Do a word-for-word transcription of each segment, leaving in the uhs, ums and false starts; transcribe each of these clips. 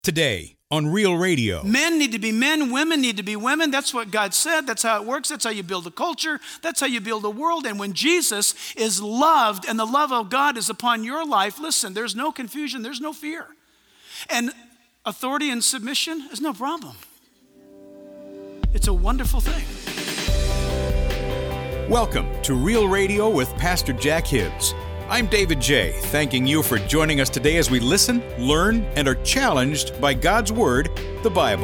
Today on Real Radio. Men need to be men, women need to be women. That's what God said. That's how it works. That's how you build a culture. That's how you build a world. And when Jesus is loved and the love of God is upon your life, listen, there's no confusion, there's no fear. And authority and submission is no problem. It's a wonderful thing. Welcome to Real Radio with Pastor Jack Hibbs. I'm David J., thanking you for joining us today as we listen, learn, and are challenged by God's Word, the Bible.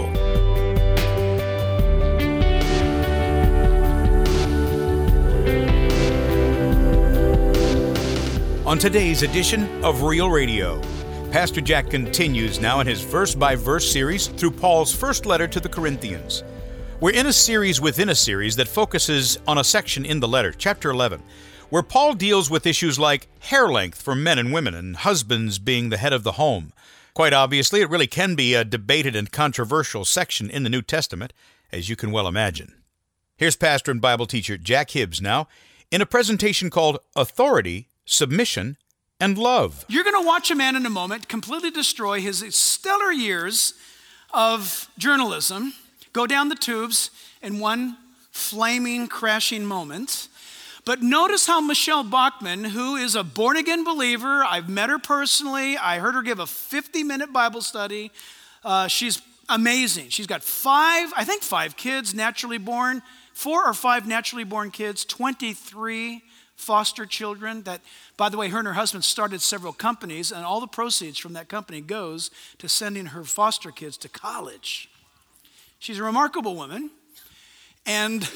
On today's edition of Real Radio, Pastor Jack continues now in his verse-by-verse series through Paul's first letter to the Corinthians. We're in a series within a series that focuses on a section in the letter, chapter eleven, where Paul deals with issues like hair length for men and women and husbands being the head of the home. Quite obviously, it really can be a debated and controversial section in the New Testament, as you can well imagine. Here's pastor and Bible teacher Jack Hibbs now in a presentation called Authority, Submission, and Love. You're going to watch a man in a moment completely destroy his stellar years of journalism, go down the tubes in one flaming, crashing moment. But notice how Michelle Bachman, who is a born-again believer, I've met her personally, I heard her give a fifty-minute Bible study. Uh, she's amazing. She's got five, I think five kids naturally born, four or five naturally born kids, twenty-three foster children that, by the way, her and her husband started several companies, and all the proceeds from that company goes to sending her foster kids to college. She's a remarkable woman, and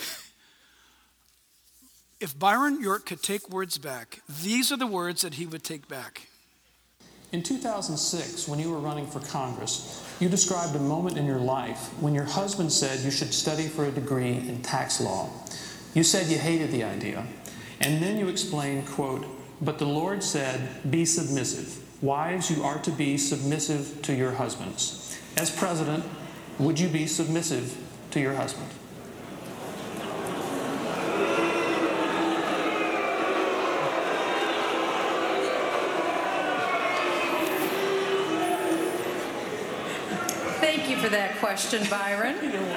if Byron York could take words back, these are the words that he would take back. In two thousand six, when you were running for Congress, you described a moment in your life when your husband said you should study for a degree in tax law. You said you hated the idea, and then you explained, quote, "But the Lord said, be submissive. Wives, you are to be submissive to your husbands." As president, would you be submissive to your husband? Thank you for that question, Byron.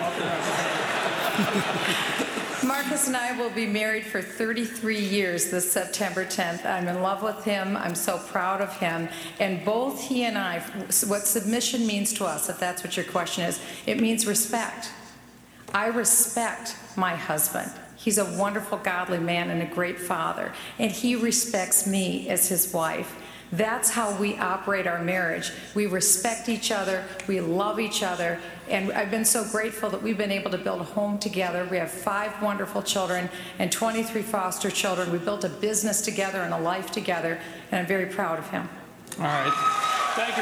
Marcus and I will be married for thirty-three years this September tenth. I'm in love with him. I'm so proud of him. And both he and I, what submission means to us, if that's what your question is, it means respect. I respect my husband. He's a wonderful, godly man and a great father. And he respects me as his wife. That's how we operate our marriage. We respect each other, we love each other, and I've been so grateful that we've been able to build a home together. We have five wonderful children and twenty-three foster children. We built a business together and a life together, and I'm very proud of him. All right. Thank you,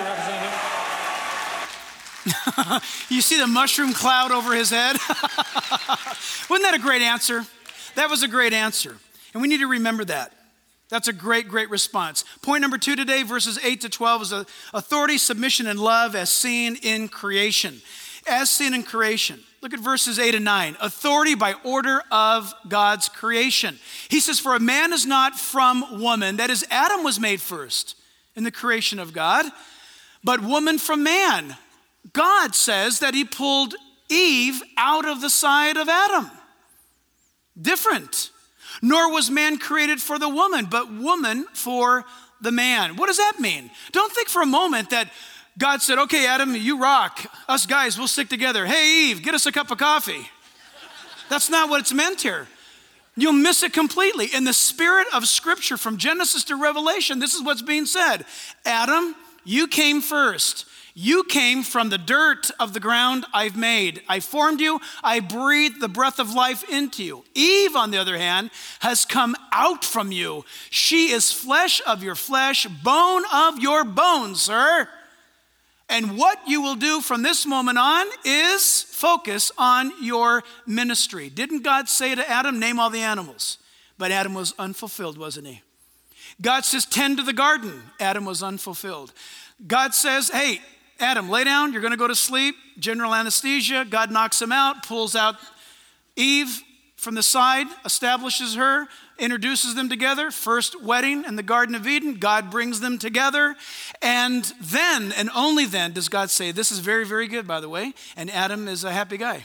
Representative. You see the mushroom cloud over his head? Wasn't that a great answer? That was a great answer, and we need to remember that. That's a great, great response. Point number two today, verses eight to twelve, is authority, submission, and love as seen in creation. As seen in creation. Look at verses eight and nine. Authority by order of God's creation. He says, for a man is not from woman. That is, Adam was made first in the creation of God, but woman from man. God says that he pulled Eve out of the side of Adam. Different. Nor was man created for the woman, but woman for the man. What does that mean? Don't think for a moment that God said, okay, Adam, you rock. Us guys, we'll stick together. Hey, Eve, get us a cup of coffee. That's not what it's meant here. You'll miss it completely. In the spirit of Scripture, from Genesis to Revelation, this is what's being said. Adam, you came first. You came from the dirt of the ground I've made. I formed you. I breathed the breath of life into you. Eve, on the other hand, has come out from you. She is flesh of your flesh, bone of your bones, sir. And what you will do from this moment on is focus on your ministry. Didn't God say to Adam, name all the animals? But Adam was unfulfilled, wasn't he? God says, tend to the garden. Adam was unfulfilled. God says, hey, Adam, lay down, you're going to go to sleep. General anesthesia. God knocks him out, pulls out Eve from the side, establishes her introduces them together. First wedding in the Garden of Eden, God brings them together. And then, and only then, does God say, this is very, very good, by the way. And Adam is a happy guy.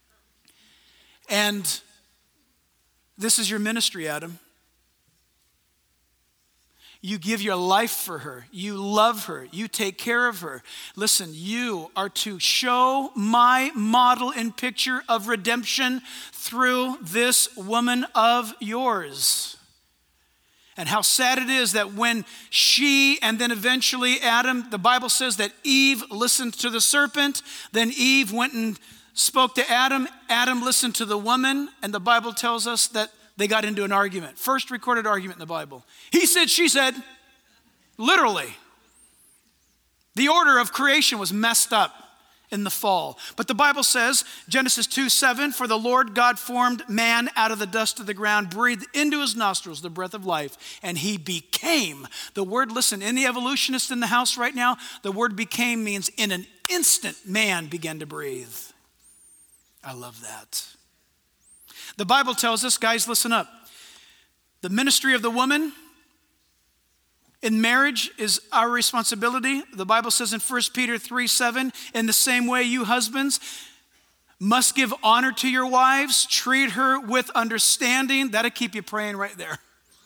And this is your ministry, Adam. You give your life for her. You love her. You take care of her. Listen, you are to show my model and picture of redemption through this woman of yours. And how sad it is that when she and then eventually Adam, the Bible says that Eve listened to the serpent, then Eve went and spoke to Adam. Adam listened to the woman, and the Bible tells us that they got into an argument. First recorded argument in the Bible. He said, she said, literally. The order of creation was messed up in the fall. But the Bible says, Genesis two seven, for the Lord God formed man out of the dust of the ground, breathed into his nostrils the breath of life, and he became. The word, listen, any evolutionist in the house right now, the word became means in an instant man began to breathe. I love that. The Bible tells us, guys, listen up. The ministry of the woman in marriage is our responsibility. The Bible says in First Peter three seven, in the same way you husbands must give honor to your wives, treat her with understanding. That'll keep you praying right there.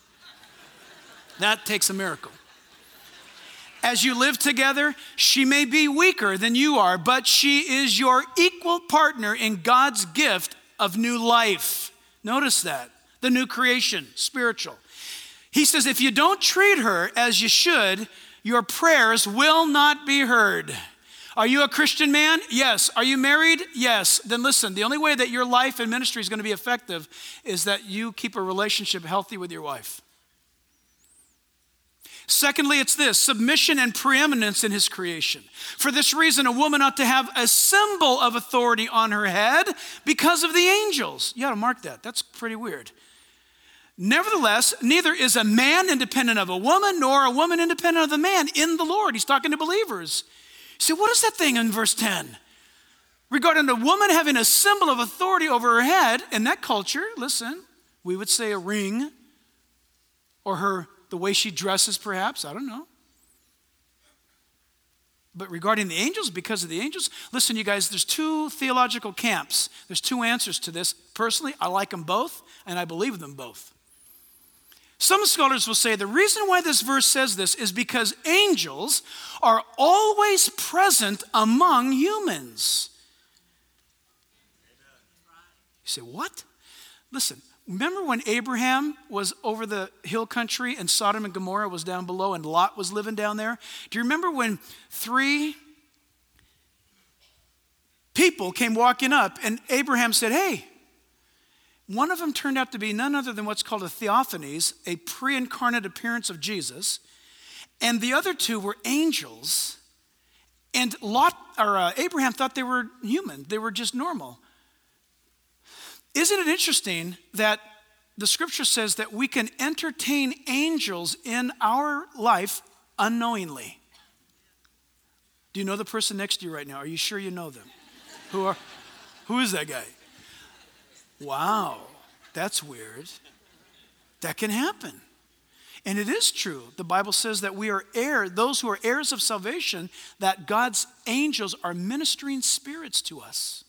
That takes a miracle. As you live together, she may be weaker than you are, but she is your equal partner in God's gift of new life. Notice that. The new creation, spiritual. He says, if you don't treat her as you should, your prayers will not be heard. Are you a Christian man? Yes. Are you married? Yes. Then listen, the only way that your life and ministry is going to be effective is that you keep a relationship healthy with your wife. Secondly, it's this, submission and preeminence in his creation. For this reason, a woman ought to have a symbol of authority on her head because of the angels. You ought to mark that. That's pretty weird. Nevertheless, neither is a man independent of a woman, nor a woman independent of the man in the Lord. He's talking to believers. You say, what is that thing in verse ten? Regarding a woman having a symbol of authority over her head, in that culture, listen, we would say a ring, or her the way she dresses, perhaps, I don't know. But regarding the angels, because of the angels, listen, you guys, there's two theological camps. There's two answers to this. Personally, I like them both, and I believe them both. Some scholars will say the reason why this verse says this is because angels are always present among humans. You say, what? Listen. Remember when Abraham was over the hill country and Sodom and Gomorrah was down below and Lot was living down there? Do you remember when three people came walking up and Abraham said, hey, one of them turned out to be none other than what's called a theophanies, a pre-incarnate appearance of Jesus, and the other two were angels, and Lot or uh, Abraham thought they were human. They were just normal. Isn't it interesting that the scripture says that we can entertain angels in our life unknowingly? Do you know the person next to you right now? Are you sure you know them? Who are? Who is that guy? Wow, that's weird. That can happen. And it is true. The Bible says that we are heirs, those who are heirs of salvation, that God's angels are ministering spirits to us.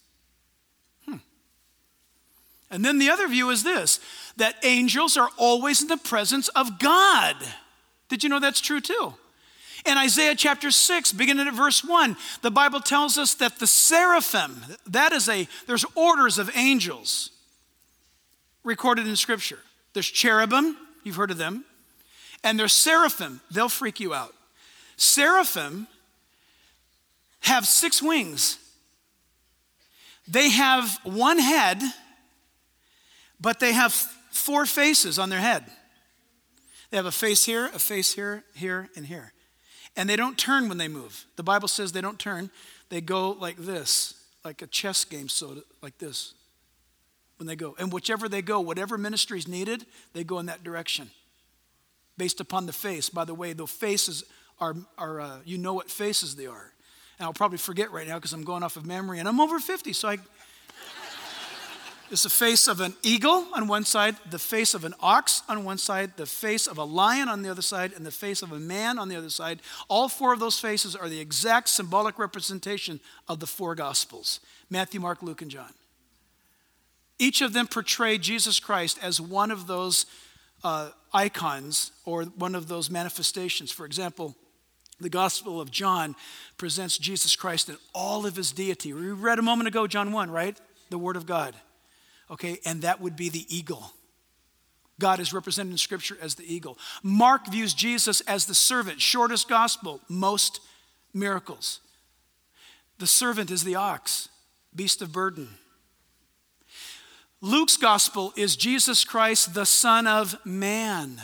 And then the other view is this, that angels are always in the presence of God. Did you know that's true too? In Isaiah chapter six, beginning at verse one, the Bible tells us that the seraphim, that is a, there's orders of angels recorded in Scripture. There's cherubim, you've heard of them, and there's seraphim, they'll freak you out. Seraphim have six wings. They have one head, but they have four faces on their head. They have a face here, a face here, here, and here. And they don't turn when they move. The Bible says they don't turn. They go like this, like a chess game, so like this, when they go. And whichever they go, whatever ministry is needed, they go in that direction. Based upon the face. By the way, the faces are, are uh, you know what faces they are. And I'll probably forget right now because I'm going off of memory. And I'm over fifty, so I... is the face of an eagle on one side, the face of an ox on one side, the face of a lion on the other side, and the face of a man on the other side. All four of those faces are the exact symbolic representation of the four Gospels: Matthew, Mark, Luke, and John. Each of them portray Jesus Christ as one of those uh, icons or one of those manifestations. For example, the Gospel of John presents Jesus Christ in all of his deity. We read a moment ago, John one, right? The Word of God. Okay, and that would be the eagle. God is represented in Scripture as the eagle. Mark views Jesus as the servant, shortest gospel, most miracles. The servant is the ox, beast of burden. Luke's gospel is Jesus Christ, the Son of Man.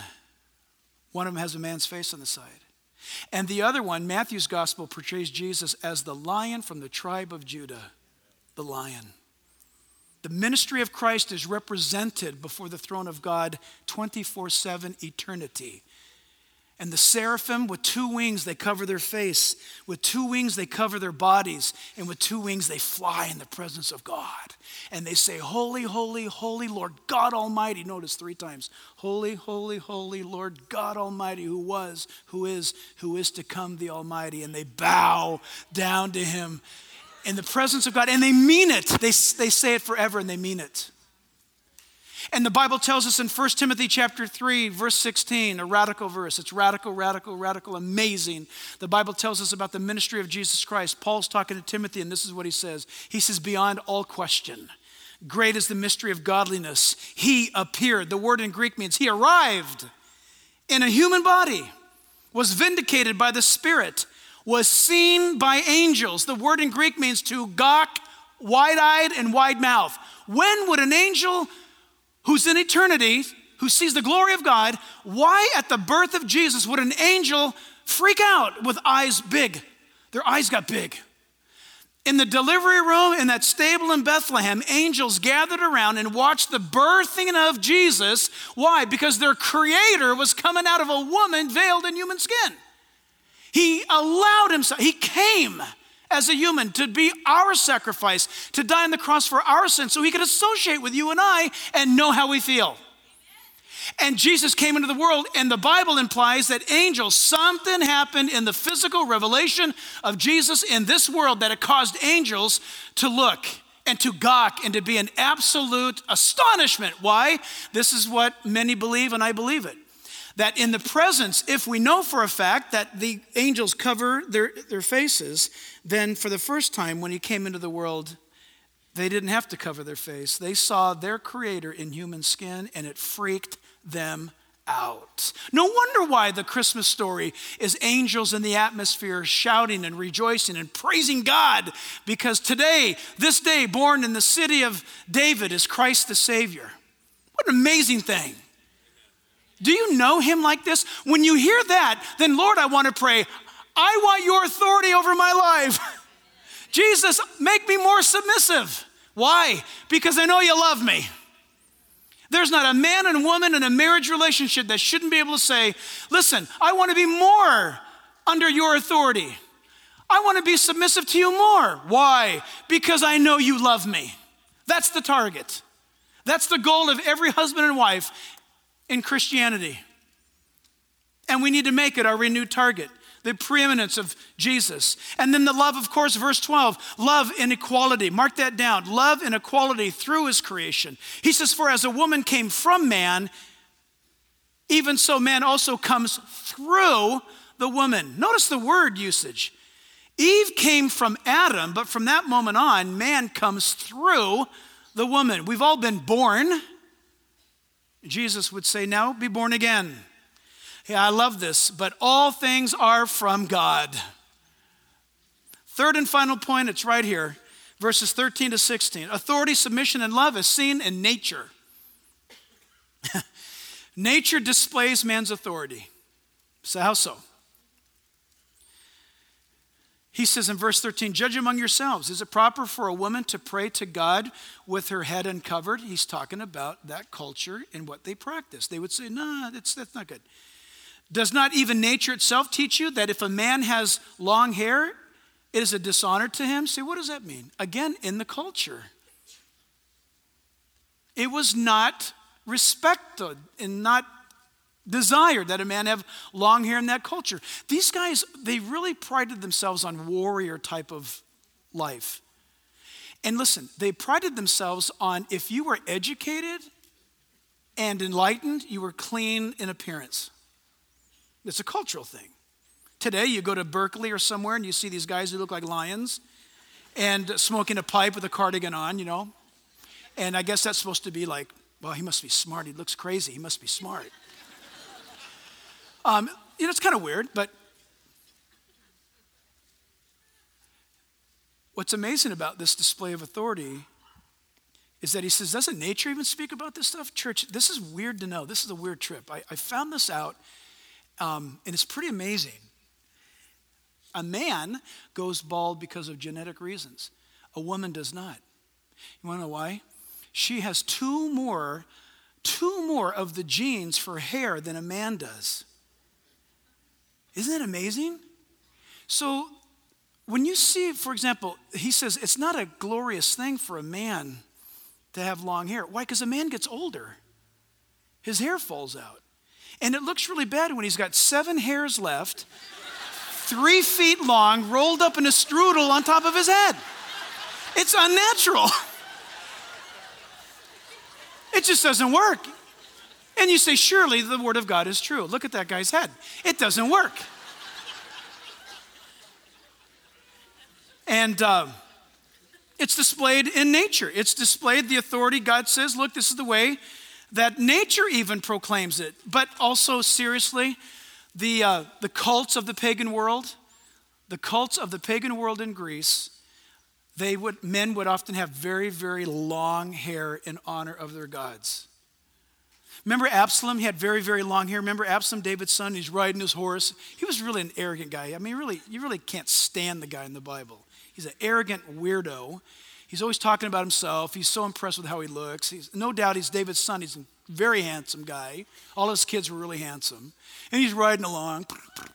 One of them has a man's face on the side. And the other one, Matthew's gospel, portrays Jesus as the lion from the tribe of Judah, the lion. The ministry of Christ is represented before the throne of God twenty-four seven eternity. And the seraphim with two wings, they cover their face. With two wings, they cover their bodies. And with two wings, they fly in the presence of God. And they say, holy, holy, holy Lord God Almighty. Notice three times. Holy, holy, holy Lord God Almighty, who was, who is, who is to come, the Almighty. And they bow down to him in the presence of God, and they mean it. They, they say it forever, and they mean it. And the Bible tells us in First Timothy chapter three, verse sixteen, a radical verse. It's radical, radical, radical, amazing. The Bible tells us about the ministry of Jesus Christ. Paul's talking to Timothy, and this is what he says. He says, beyond all question, great is the mystery of godliness. He appeared. The word in Greek means he arrived in a human body, was vindicated by the Spirit, was seen by angels. The word in Greek means to gawk, wide-eyed and wide-mouthed. When would an angel who's in eternity, who sees the glory of God, why at the birth of Jesus would an angel freak out with eyes big? Their eyes got big. In the delivery room in that stable in Bethlehem, angels gathered around and watched the birthing of Jesus. Why? Because their creator was coming out of a woman veiled in human skin. He allowed himself, he came as a human to be our sacrifice, to die on the cross for our sins, so he could associate with you and I and know how we feel. And Jesus came into the world, and the Bible implies that angels, something happened in the physical revelation of Jesus in this world that it caused angels to look and to gawk and to be in absolute astonishment. Why? This is what many believe, and I believe it. That in the presence, if we know for a fact that the angels cover their, their faces, then for the first time when he came into the world, they didn't have to cover their face. They saw their creator in human skin, and it freaked them out. No wonder why the Christmas story is angels in the atmosphere shouting and rejoicing and praising God, because today, this day, born in the city of David is Christ the Savior. What an amazing thing. Do you know him like this? When you hear that, then Lord, I want to pray, I want your authority over my life. Jesus, make me more submissive. Why? Because I know you love me. There's not a man and woman in a marriage relationship that shouldn't be able to say, listen, I want to be more under your authority. I want to be submissive to you more. Why? Because I know you love me. That's the target. That's the goal of every husband and wife in Christianity. And we need to make it our renewed target, the preeminence of Jesus. And then the love, of course, verse twelve, love in equality. Mark that down. Love in equality through his creation. He says, for as a woman came from man, even so man also comes through the woman. Notice the word usage. Eve came from Adam, but from that moment on, man comes through the woman. We've all been born. Jesus would say, now be born again. Yeah, I love this, but all things are from God. Third and final point, it's right here, verses thirteen to sixteen. Authority, submission, and love is seen in nature. Nature displays man's authority. So how so? He says in verse thirteen, judge among yourselves. Is it proper for a woman to pray to God with her head uncovered? He's talking about that culture and what they practice. They would say, no, that's, that's not good. Does not even nature itself teach you that if a man has long hair, it is a dishonor to him? See, what does that mean? Again, in the culture. It was not respected and not desired that a man have long hair in that culture. These guys, they really prided themselves on warrior type of life. And listen, they prided themselves on if you were educated and enlightened, you were clean in appearance. It's a cultural thing. Today, you go to Berkeley or somewhere and you see these guys who look like lions and smoking a pipe with a cardigan on, you know. And I guess that's supposed to be like, well, he must be smart. He looks crazy. He must be smart. um, you know, it's kind of weird, but what's amazing about this display of authority is that he says, doesn't nature even speak about this stuff? Church, this is weird to know. This is a weird trip. I, I found this out, um, and it's pretty amazing. A man goes bald because of genetic reasons. A woman does not. You want to know why? She has two more, two more of the genes for hair than a man does. Isn't that amazing? So when you see, for example, he says it's not a glorious thing for a man to have long hair. Why? Because a man gets older. His hair falls out. And it looks really bad when he's got seven hairs left, three feet long, rolled up in a strudel on top of his head. It's unnatural. It just doesn't work. And you say, surely the word of God is true. Look at that guy's head. It doesn't work. And uh, it's displayed in nature. It's displayed the authority. God says, look, this is the way that nature even proclaims it. But also, seriously, the, uh, the cults of the pagan world, the cults of the pagan world in Greece, they would, men would often have very, very long hair in honor of their gods. Remember Absalom? He had very, very long hair. Remember Absalom, David's son? He's riding his horse. He was really an arrogant guy. I mean, really, you really can't stand the guy in the Bible. He's an arrogant weirdo. He's always talking about himself. He's so impressed with how he looks. He's, no doubt he's David's son. He's a very handsome guy. All his kids were really handsome. And he's riding along.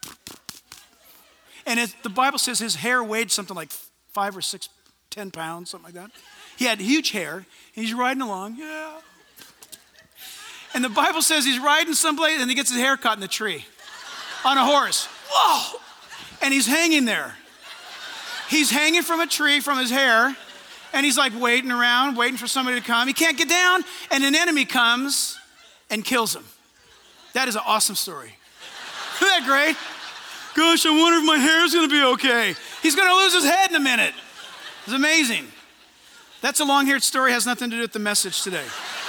And it, the Bible says his hair weighed something like five or six, ten pounds, something like that. He had huge hair. And he's riding along. Yeah. And the Bible says he's riding someplace and he gets his hair cut in the tree on a horse. Whoa! And he's hanging there. He's hanging from a tree from his hair, and he's like waiting around, waiting for somebody to come. He can't get down, and an enemy comes and kills him. That is an awesome story. Isn't that great? Gosh, I wonder if my hair's gonna be okay. He's gonna lose his head in a minute. It's amazing. That's a long-haired story, has nothing to do with the message today.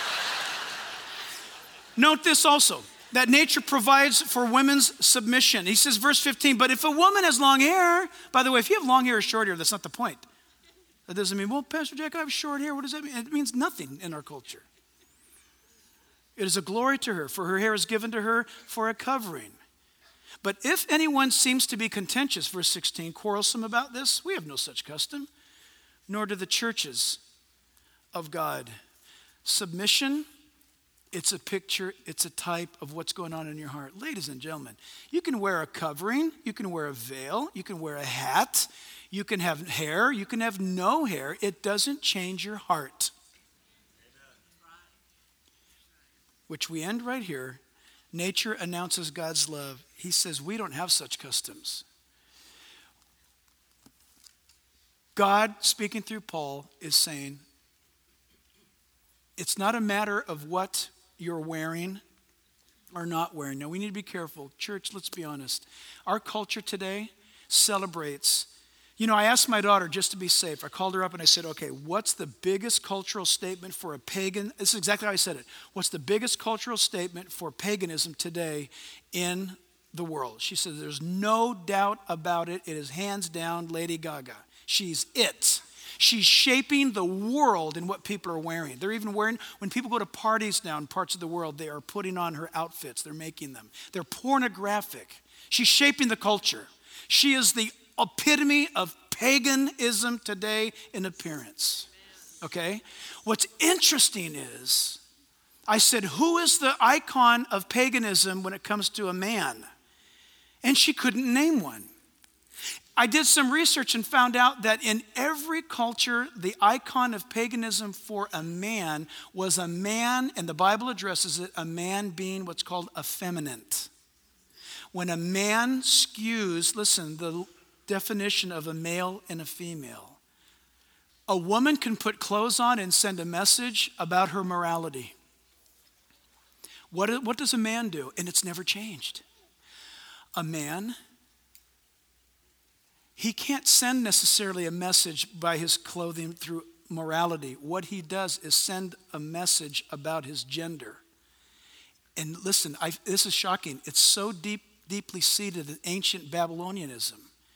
Note this also, that nature provides for women's submission. He says, verse fifteen, but if a woman has long hair, by the way, if you have long hair or short hair, that's not the point. That doesn't mean, well, Pastor Jack, I have short hair. What does that mean? It means nothing in our culture. It is a glory to her, for her hair is given to her for a covering. But if anyone seems to be contentious, verse sixteen, quarrelsome about this, we have no such custom, nor do the churches of God. Submission, it's a picture, it's a type of what's going on in your heart. Ladies and gentlemen, you can wear a covering, you can wear a veil, you can wear a hat, you can have hair, you can have no hair. It doesn't change your heart. Which we end right here. Nature announces God's love. He says we don't have such customs. God, speaking through Paul, is saying, it's not a matter of what you're wearing or not wearing. Now, we need to be careful. Church, let's be honest. Our culture today celebrates. You know, I asked my daughter just to be safe. I called her up and I said, okay, what's the biggest cultural statement for a pagan? This is exactly how I said it. What's the biggest cultural statement for paganism today in the world? She said, there's no doubt about it. It is hands down Lady Gaga. She's it. She's shaping the world in what people are wearing. They're even wearing, when people go to parties now in parts of the world, they are putting on her outfits. They're making them. They're pornographic. She's shaping the culture. She is the epitome of paganism today in appearance. Okay? What's interesting is, I said, who is the icon of paganism when it comes to a man? And she couldn't name one. I did some research and found out that in every culture, the icon of paganism for a man was a man, and the Bible addresses it, a man being what's called effeminate. When a man skews, listen, the definition of a male and a female. A woman can put clothes on and send a message about her morality. What, what does a man do? And it's never changed. A man, he can't send necessarily a message by his clothing through morality. What he does is send a message about his gender. And listen, I, this is shocking. It's so deep, deeply seated in ancient Babylonianism.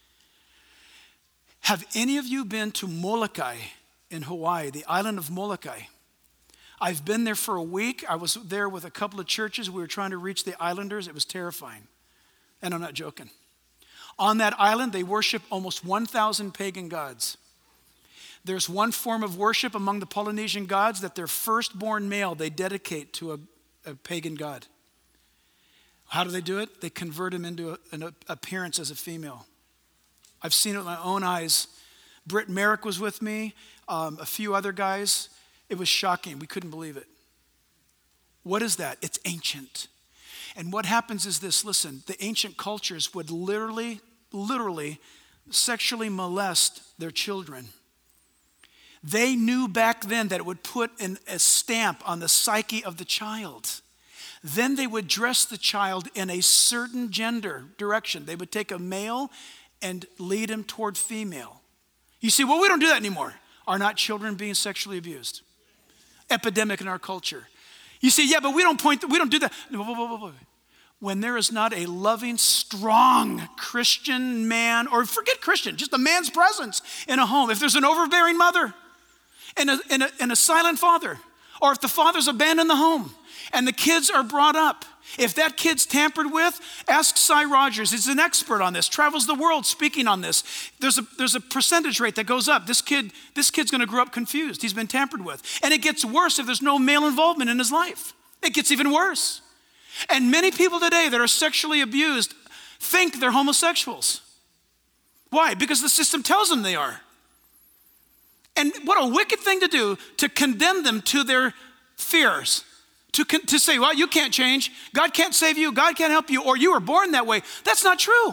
Have any of you been to Molokai in Hawaii, the island of Molokai? I've been there for a week. I was there with a couple of churches. We were trying to reach the islanders. It was terrifying. And I'm not joking. On that island, they worship almost one thousand pagan gods. There's one form of worship among the Polynesian gods that their firstborn male they dedicate to a, a pagan god. How do they do it? They convert him into a, an appearance as a female. I've seen it with my own eyes. Britt Merrick was with me, um, a few other guys. It was shocking. We couldn't believe it. What is that? It's ancient. And what happens is this, listen, the ancient cultures would literally, literally sexually molest their children. They knew back then that it would put an, a stamp on the psyche of the child. Then they would dress the child in a certain gender direction. They would take a male and lead him toward female. You see, well, we don't do that anymore. Are not children being sexually abused? Epidemic in our culture. You say, yeah, but we don't point, we don't do that. When there is not a loving, strong Christian man, or forget Christian, just a man's presence in a home. If there's an overbearing mother and a, and a, and a silent father, or if the father's abandoned the home and the kids are brought up, if that kid's tampered with, ask Cy Rogers. He's an expert on this, travels the world speaking on this. There's a, there's a percentage rate that goes up. This kid, this kid's gonna grow up confused. He's been tampered with. And it gets worse if there's no male involvement in his life. It gets even worse. And many people today that are sexually abused think they're homosexuals. Why? Because the system tells them they are. And what a wicked thing to do, to condemn them to their fears. To, to say, well, you can't change. God can't save you. God can't help you. Or you were born that way. That's not true.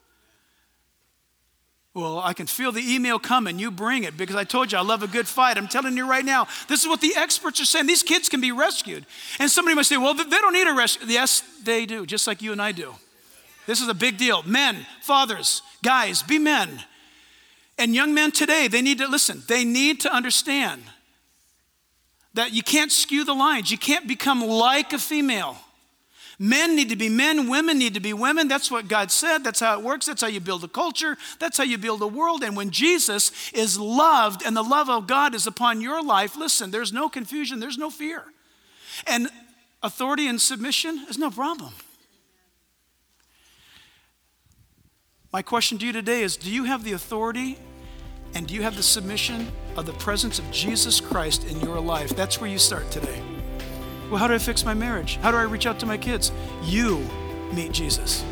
Well, I can feel the email coming. You bring it because I told you I love a good fight. I'm telling you right now, this is what the experts are saying. These kids can be rescued. And somebody might say, well, they don't need a rescue. Yes, they do, just like you and I do. This is a big deal. Men, fathers, guys, be men. And young men today, they need to listen. They need to understand that you can't skew the lines. You can't become like a female. Men need to be men. Women need to be women. That's what God said. That's how it works. That's how you build a culture. That's how you build a world. And when Jesus is loved and the love of God is upon your life, listen, there's no confusion. There's no fear. And authority and submission is no problem. My question to you today is, do you have the authority and do you have the submission of the presence of Jesus Christ in your life? That's where you start today. Well, how do I fix my marriage? How do I reach out to my kids? You meet Jesus.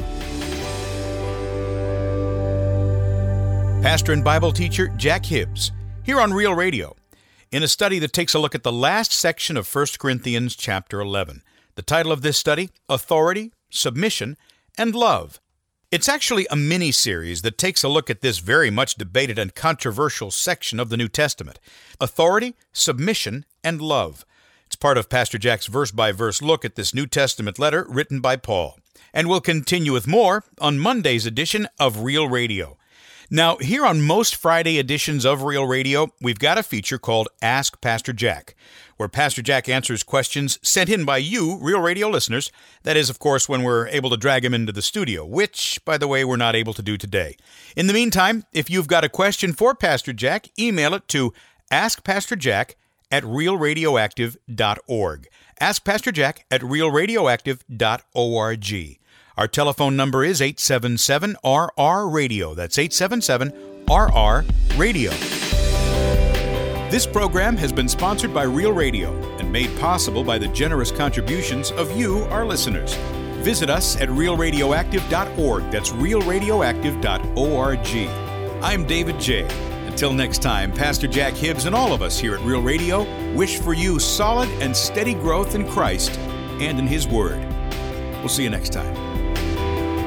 Pastor and Bible teacher Jack Hibbs, here on Real Radio, in a study that takes a look at the last section of First Corinthians chapter eleven. The title of this study, Authority, Submission, and Love. It's actually a mini-series that takes a look at this very much debated and controversial section of the New Testament. Authority, submission, and love. It's part of Pastor Jack's verse-by-verse look at this New Testament letter written by Paul. And we'll continue with more on Monday's edition of Real Radio. Now, here on most Friday editions of Real Radio, we've got a feature called Ask Pastor Jack, where Pastor Jack answers questions sent in by you, Real Radio listeners. That is, of course, when we're able to drag him into the studio, which, by the way, we're not able to do today. In the meantime, if you've got a question for Pastor Jack, email it to askpastorjack at realradioactive dot org. Ask Pastor Jack at realradioactive dot org. Our telephone number is eight seven seven R R radio. That's eight seven seven R R radio. This program has been sponsored by Real Radio and made possible by the generous contributions of you, our listeners. visit us at real radioactive dot org. That's real radioactive dot org. I'm David J. Until next time, Pastor Jack Hibbs and all of us here at Real Radio wish for you solid and steady growth in Christ and in His Word. We'll see you next time.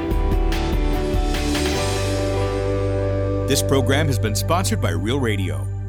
This program has been sponsored by Real Radio.